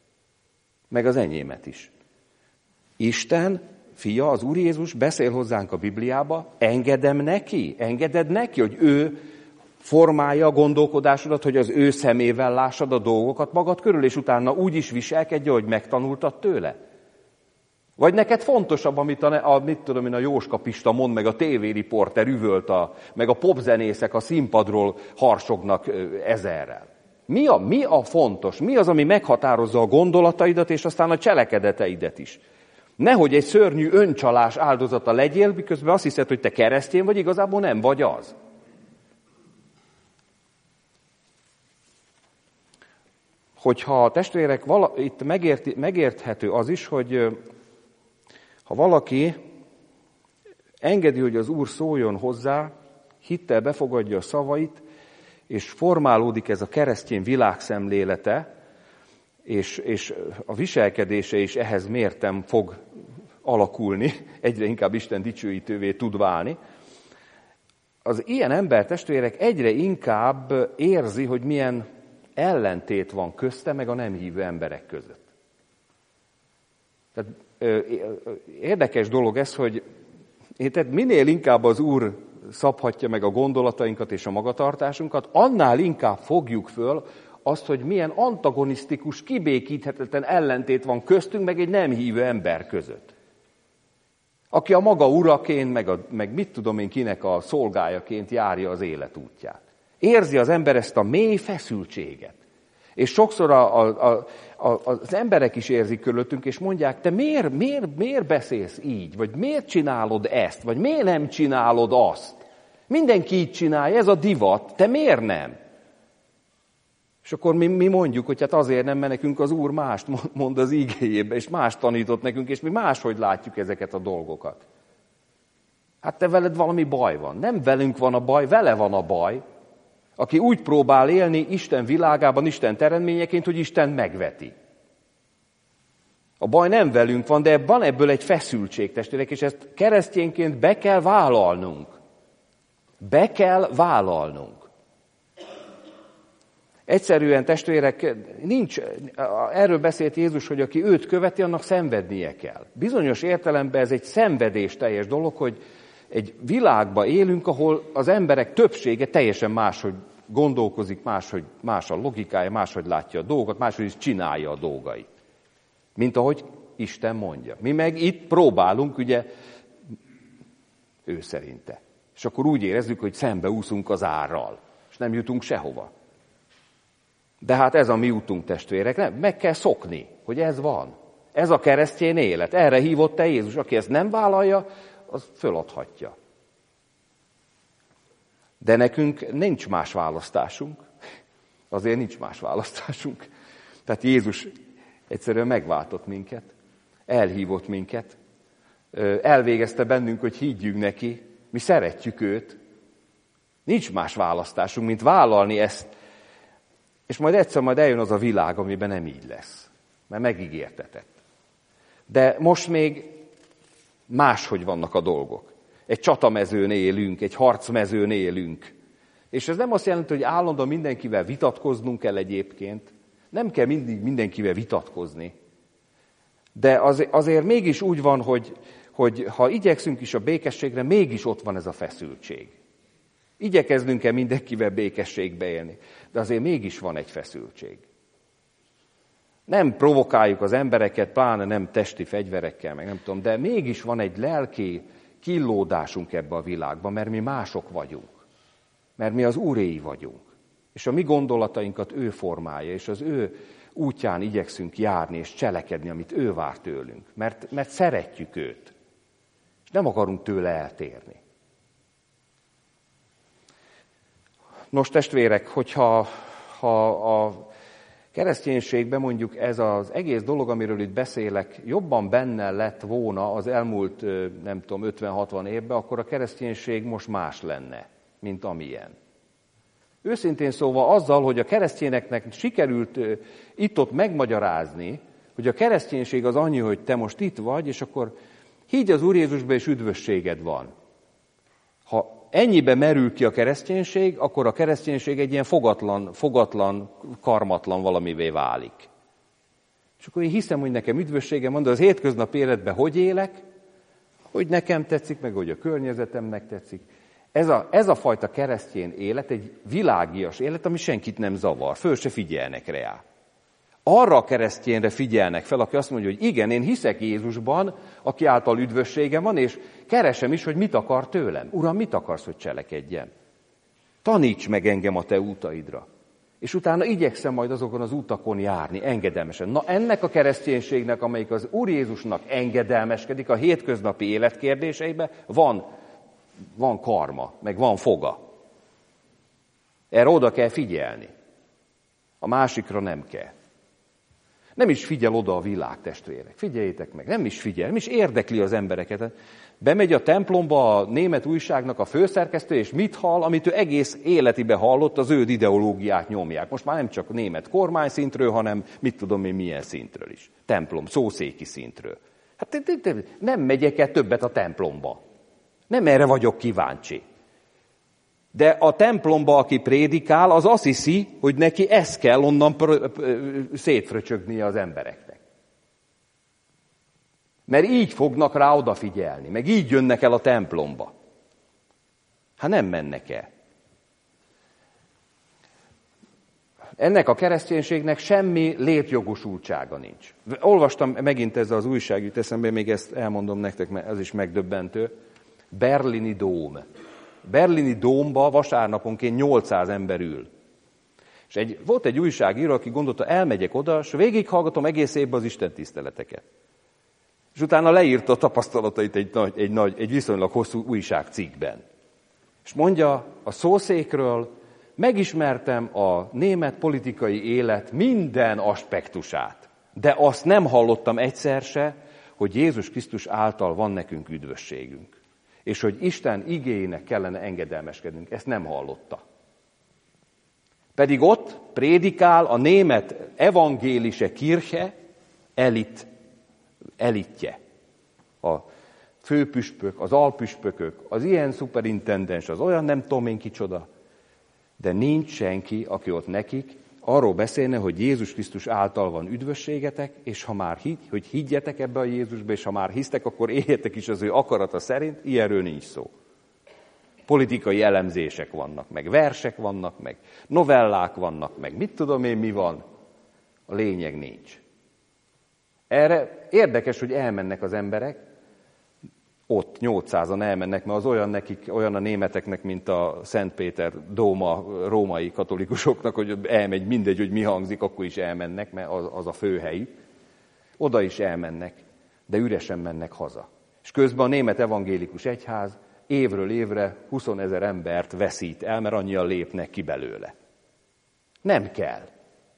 Meg az enyémet is. Isten, Fia, az Úr Jézus beszél hozzánk a Bibliába, engeded neki, hogy ő formálja a gondolkodásodat, hogy az ő szemével lássad a dolgokat magad körül, és utána úgy is viselkedj, hogy megtanultad tőle. Vagy neked fontosabb, amit a Jóska Pista mond, meg a tévériporter üvölt, meg a popzenészek a színpadról harsognak ezerrel. Mi a fontos? Mi az, ami meghatározza a gondolataidat, és aztán a cselekedeteidet is? Nehogy egy szörnyű öncsalás áldozata legyél, miközben azt hiszed, hogy te keresztény vagy, igazából nem vagy az. Hogyha testvérek, itt megérthető az is, hogy ha valaki engedi, hogy az Úr szóljon hozzá, hittel befogadja a szavait, és formálódik ez a keresztény világszemlélete, és a viselkedése is ehhez mérten fog alakulni, egyre inkább Isten dicsőítővé tud válni, az ilyen ember, testvérek, egyre inkább érzi, hogy milyen ellentét van közte, meg a nem hívő emberek között. Tehát érdekes dolog ez, hogy tehát minél inkább az Úr szabhatja meg a gondolatainkat és a magatartásunkat, annál inkább fogjuk föl azt, hogy milyen antagonisztikus, kibékíthetetlen ellentét van köztünk, meg egy nem hívő ember között. Aki a maga uraként, meg mit tudom én kinek a szolgájaként járja az élet útját. Érzi az ember ezt a mély feszültséget. És sokszor az emberek is érzik körülöttünk, és mondják, te miért beszélsz így? Vagy miért csinálod ezt? Vagy miért nem csinálod azt? Mindenki így csinálja, ez a divat, te miért nem? És akkor mi mondjuk, hogy hát azért nem, mert nekünk az Úr mást mond az igéjébe, és mást tanított nekünk, és mi máshogy látjuk ezeket a dolgokat. Hát te veled valami baj van. Nem velünk van a baj, vele van a baj, aki úgy próbál élni Isten világában, Isten teremtményeként, hogy Isten megveti. A baj nem velünk van, de van ebből egy feszültség, testvérek, és ezt keresztényként be kell vállalnunk. Be kell vállalnunk. Egyszerűen, testvérek, erről beszélt Jézus, hogy aki őt követi, annak szenvednie kell. Bizonyos értelemben ez egy szenvedésteljes dolog, hogy egy világban élünk, ahol az emberek többsége teljesen máshogy gondolkozik, más a logikája, máshogy látja a dolgokat, máshogy is csinálja a dolgait. Mint ahogy Isten mondja. Mi meg itt próbálunk, ugye, ő szerinte. És akkor úgy érezzük, hogy szembeúszunk az árral, és nem jutunk sehova. De hát ez a mi útunk, testvérek, nem? Meg kell szokni, hogy ez van. Ez a keresztény élet. Erre hívott el Jézus. Aki ezt nem vállalja, az föladhatja. De nekünk nincs más választásunk. Azért nincs más választásunk. Tehát Jézus egyszerűen megváltott minket, elhívott minket, elvégezte bennünk, hogy higgyünk neki, mi szeretjük őt. Nincs más választásunk, mint vállalni ezt. És majd egyszer eljön az a világ, amiben nem így lesz. Mert megígértetett. De most még máshogy vannak a dolgok. Egy csatamezőn élünk, egy harcmezőn élünk. És ez nem azt jelenti, hogy állandóan mindenkivel vitatkoznunk kell egyébként. Nem kell mindig mindenkivel vitatkozni. De azért mégis úgy van, hogy ha igyekszünk is a békességre, mégis ott van ez a feszültség. Igyekeznünk kell mindenkivel békességbe élni, de azért mégis van egy feszültség. Nem provokáljuk az embereket, pláne nem testi fegyverekkel, meg nem tudom, de mégis van egy lelki killódásunk ebbe a világban, mert mi mások vagyunk. Mert mi az Úréi vagyunk. És a mi gondolatainkat ő formálja, és az ő útján igyekszünk járni és cselekedni, amit ő vár tőlünk. Mert szeretjük őt. És nem akarunk tőle eltérni. Nos, testvérek, hogyha a kereszténységben mondjuk ez az egész dolog, amiről itt beszélek, jobban benne lett volna az elmúlt, nem tudom, 50-60 évben, akkor a kereszténység most más lenne, mint amilyen. Őszintén szóval azzal, hogy a keresztényeknek sikerült itt-ott megmagyarázni, hogy a kereszténység az annyi, hogy te most itt vagy, és akkor higgy az Úr Jézusba, és üdvösséged van. Ha ennyibe merül ki a kereszténység, akkor a kereszténység egy ilyen fogatlan, karmatlan valamivé válik. És akkor én hiszem, hogy nekem üdvösségem van, de az hétköznapi életben hogy élek, hogy nekem tetszik, meg hogy a környezetemnek tetszik. Ez a fajta keresztény élet egy világias élet, ami senkit nem zavar, föl se figyelnek rá. Arra a keresztényre figyelnek fel, aki azt mondja, hogy igen, én hiszek Jézusban, aki által üdvösségem van, és keresem is, hogy mit akar tőlem. Uram, mit akarsz, hogy cselekedjem? Taníts meg engem a te útaidra. És utána igyekszem majd azokon az utakon járni, engedelmesen. Na ennek a kereszténységnek, amelyik az Úr Jézusnak engedelmeskedik a hétköznapi élet kérdéseibe, van karma, meg van foga. Erre oda kell figyelni. A másikra nem kell. Nem is figyel oda a világ, testvérek. Figyeljétek meg, nem is figyel, nem is érdekli az embereket. Bemegy a templomba a német újságnak a főszerkesztő, és mit hall, amit ő egész életében hallott, az ő ideológiát nyomják. Most már nem csak német kormányszintről, hanem mit tudom én milyen szintről is. Templom, szószéki szintről. Hát nem megyek el többet a templomba. Nem erre vagyok kíváncsi. De a templomba, aki prédikál, az azt hiszi, hogy neki ezt kell onnan szétfröcsögnie az embereknek. Mert így fognak rá odafigyelni, meg így jönnek el a templomba. Hát nem mennek el. Ennek a kereszténységnek semmi létjogosultsága nincs. Olvastam megint ez az újság jut eszembe, még ezt elmondom nektek, mert ez is megdöbbentő. Berlini dóm. Berlini dómba vasárnaponként 800 ember ül. És volt egy újságíró, aki gondolta, elmegyek oda, és végighallgatom egész évben az Isten tiszteleteket. És utána leírta a tapasztalatait egy viszonylag hosszú újságcikkben. És mondja, a szószékről megismertem a német politikai élet minden aspektusát, de azt nem hallottam egyszer se, hogy Jézus Krisztus által van nekünk üdvösségünk, és hogy Isten igéjének kellene engedelmeskednünk. Ezt nem hallotta. Pedig ott prédikál a német evangélische Kirche elitje. A főpüspök, az alpüspökök, az ilyen szuperintendens, az olyan nem tudom én kicsoda. De nincs senki, aki ott nekik arról beszélne, hogy Jézus Krisztus által van üdvösségetek, és ha már hogy higgyetek ebbe a Jézusba, és ha már hisztek, akkor éljetek is az ő akarata szerint, ilyenről nincs szó. Politikai elemzések vannak, meg versek vannak, meg novellák vannak, meg mit tudom én mi van. A lényeg nincs. Erre érdekes, hogy elmennek az emberek, ott 800-an elmennek, mert az olyan a németeknek, mint a Szent Péter dóma római katolikusoknak, hogy elmegy mindegy, hogy mi hangzik, akkor is elmennek, mert az a főhelyi. Oda is elmennek, de üresen mennek haza. És közben a német evangélikus egyház évről évre 20 000 embert veszít el, mert annyian lépnek ki belőle. Nem kell.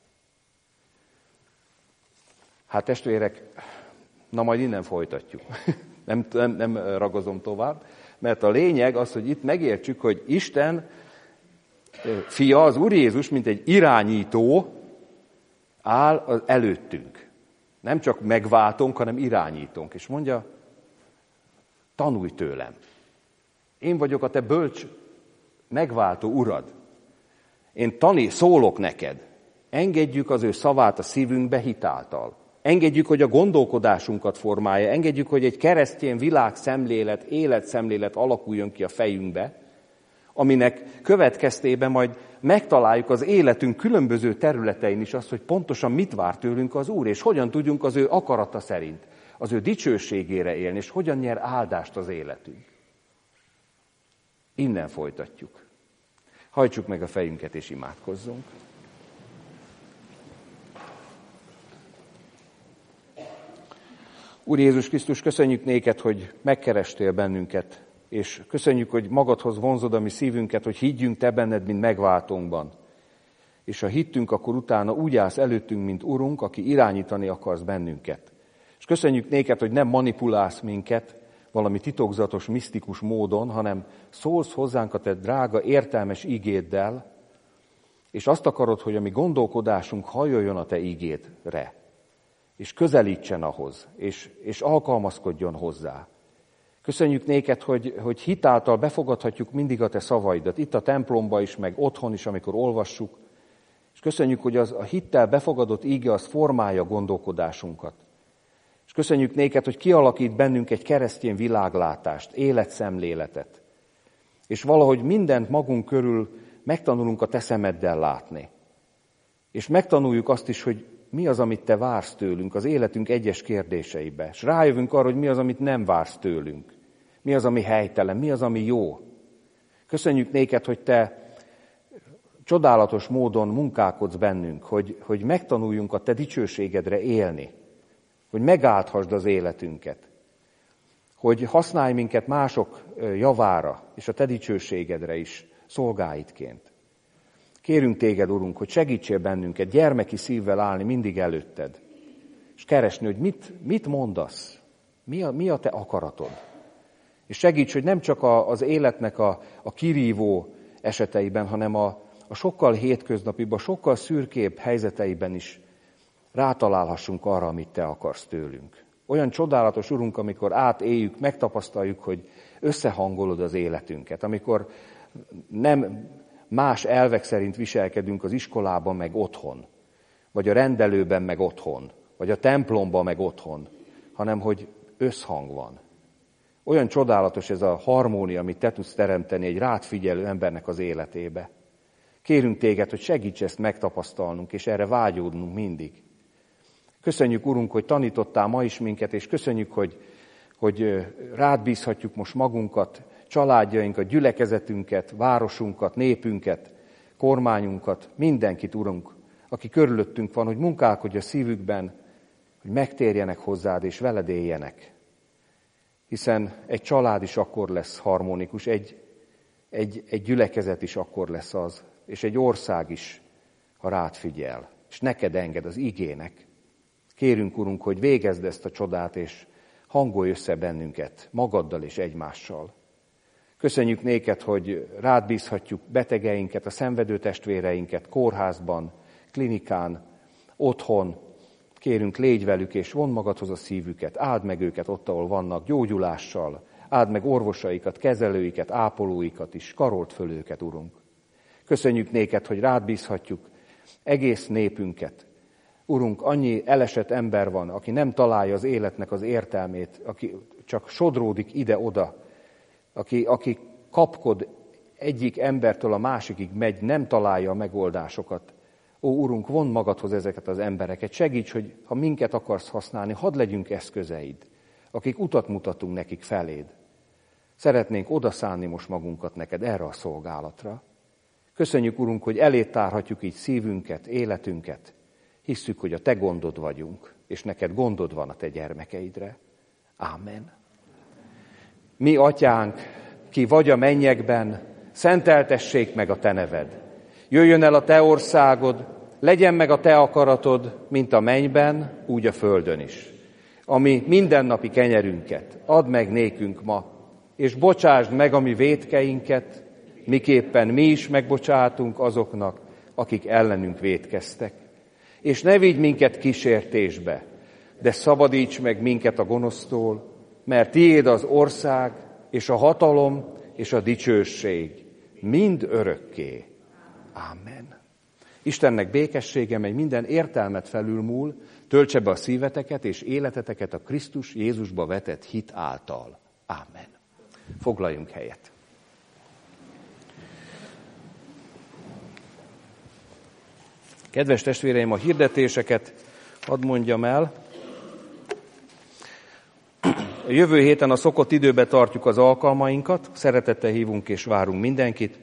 Hát testvérek, na majd innen folytatjuk. Nem ragozom tovább, mert a lényeg az, hogy itt megértsük, hogy Isten fia, az Úr Jézus, mint egy irányító áll előttünk. Nem csak megváltunk, hanem irányítunk. És mondja, tanulj tőlem. Én vagyok a te bölcs, megváltó urad. Én szólok neked. Engedjük az ő szavát a szívünkbe hitáltal. Engedjük, hogy a gondolkodásunkat formálja, engedjük, hogy egy keresztény világszemlélet, életszemlélet alakuljon ki a fejünkbe, aminek következtében majd megtaláljuk az életünk különböző területein is azt, hogy pontosan mit vár tőlünk az Úr, és hogyan tudjunk az ő akarata szerint, az ő dicsőségére élni, és hogyan nyer áldást az életünk. Innen folytatjuk. Hajtsuk meg a fejünket és imádkozzunk. Úr Jézus Krisztus, köszönjük néked, hogy megkerestél bennünket, és köszönjük, hogy magadhoz vonzod a mi szívünket, hogy higgyünk te benned, mint megváltónkban. És ha hittünk, akkor utána úgy állsz előttünk, mint Urunk, aki irányítani akarsz bennünket. És köszönjük néked, hogy nem manipulálsz minket valami titokzatos, misztikus módon, hanem szólsz hozzánk a te drága, értelmes igéddel, és azt akarod, hogy a mi gondolkodásunk hajoljon a te igédre, és közelítsen ahhoz, és alkalmazkodjon hozzá. Köszönjük néked, hogy hitáltal befogadhatjuk mindig a te szavaidat, itt a templomba is, meg otthon is, amikor olvassuk, és köszönjük, hogy az a hittel befogadott íge az formálja gondolkodásunkat. És köszönjük néked, hogy kialakít bennünk egy keresztény világlátást, életszemléletet, és valahogy mindent magunk körül megtanulunk a te szemeddel látni. És megtanuljuk azt is, hogy mi az, amit te vársz tőlünk az életünk egyes kérdéseibe. És rájövünk arra, hogy mi az, amit nem vársz tőlünk. Mi az, ami helytelen, mi az, ami jó. Köszönjük néked, hogy te csodálatos módon munkálkodsz bennünk, hogy megtanuljunk a te dicsőségedre élni, hogy megáldhassd az életünket, hogy használj minket mások javára és a te dicsőségedre is szolgáidként. Kérünk téged, Urunk, hogy segítsél bennünket gyermeki szívvel állni mindig előtted, és keresni, hogy mit mondasz, mi a te akaratod. És segíts, hogy nem csak az életnek a kirívó eseteiben, hanem a sokkal hétköznapibb, a sokkal szürkébb helyzeteiben is rátalálhassunk arra, amit te akarsz tőlünk. Olyan csodálatos, Urunk, amikor átéljük, megtapasztaljuk, hogy összehangolod az életünket, amikor nem más elvek szerint viselkedünk az iskolában, meg otthon, vagy a rendelőben, meg otthon, vagy a templomban, meg otthon, hanem hogy összhang van. Olyan csodálatos ez a harmónia, amit te tudsz teremteni egy rád figyelő embernek az életébe. Kérünk téged, hogy segíts ezt megtapasztalnunk, és erre vágyódnunk mindig. Köszönjük, Urunk, hogy tanítottál ma is minket, és köszönjük, hogy rád bízhatjuk most magunkat, családjainkat, gyülekezetünket, városunkat, népünket. kormányunkat, mindenkit, Urunk, aki körülöttünk van, hogy munkálkodj a szívükben, hogy megtérjenek hozzád és veled éljenek. Hiszen egy család is akkor lesz harmonikus, egy gyülekezet is akkor lesz az, és egy ország is, ha rád figyel, és neked enged az igének. Kérünk, Urunk, hogy végezd ezt a csodát, és hangolj össze bennünket magaddal és egymással. Köszönjük néked, hogy rád bízhatjuk betegeinket, a szenvedő testvéreinket kórházban, klinikán, otthon. Kérünk, légy velük, és vondd magadhoz a szívüket, áld meg őket ott, ahol vannak, gyógyulással, áld meg orvosaikat, kezelőiket, ápolóikat is, karold föl őket, Urunk. Köszönjük néked, hogy rád bízhatjuk egész népünket. Urunk, annyi elesett ember van, aki nem találja az életnek az értelmét, aki csak sodródik ide-oda, aki kapkod egyik embertől a másikig megy, nem találja a megoldásokat. Ó, Urunk, vondd magadhoz ezeket az embereket, segíts, hogy ha minket akarsz használni, hadd legyünk eszközeid, akik utat mutatunk nekik feléd. Szeretnénk odaszánni most magunkat neked erre a szolgálatra. Köszönjük, Urunk, hogy eléd tárhatjuk így szívünket, életünket. Hisszük, hogy a te gondod vagyunk, és neked gondod van a te gyermekeidre. Ámen. Mi, Atyánk, ki vagy a mennyekben, szenteltessék meg a te neved. Jöjjön el a te országod, legyen meg a te akaratod, mint a mennyben, úgy a földön is. Ami mindennapi kenyerünket add meg nékünk ma, és bocsásd meg a mi vétkeinket, miképpen mi is megbocsátunk azoknak, akik ellenünk vétkeztek. És ne vigy minket kísértésbe, de szabadíts meg minket a gonosztól, mert tiéd az ország, és a hatalom, és a dicsőség mind örökké. Ámen. Istennek békessége, mely minden értelmet felülmúl, töltse be a szíveteket és életeteket a Krisztus Jézusba vetett hit által. Ámen. Foglaljunk helyet. Kedves testvéreim, a hirdetéseket hadd mondjam el. A jövő héten a szokott időbe tartjuk az alkalmainkat, szeretettel hívunk és várunk mindenkit.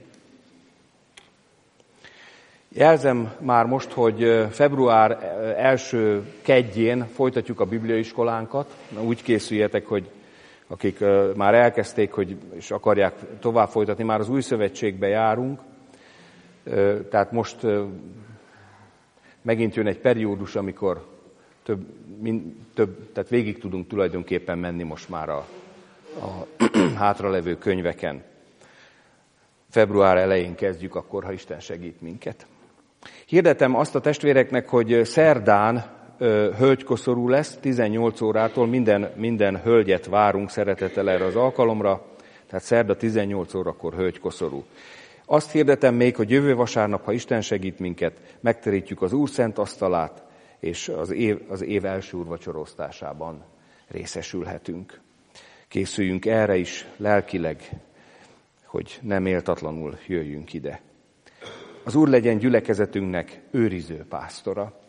Jelzem már most, hogy február első kedjén folytatjuk a bibliaiskolánkat. Úgy készüljetek, hogy akik már elkezdték, és akarják tovább folytatni, már az új szövetségbe járunk. Tehát most megint jön egy periódus, amikor tehát végig tudunk tulajdonképpen menni most már a hátralevő könyveken. Február elején kezdjük akkor, ha Isten segít minket. Hirdetem azt a testvéreknek, hogy szerdán hölgykoszorú lesz, 18 órától minden hölgyet várunk szeretettel erre az alkalomra, tehát szerda 18 órakor hölgykoszorú. Azt hirdetem még, hogy jövő vasárnap, ha Isten segít minket, megterítjük az Úr szent asztalát, és az év első úrvacsoróztásában részesülhetünk. Készüljünk erre is lelkileg, hogy nem méltatlanul jöjjünk ide. Az Úr legyen gyülekezetünknek őriző pásztora.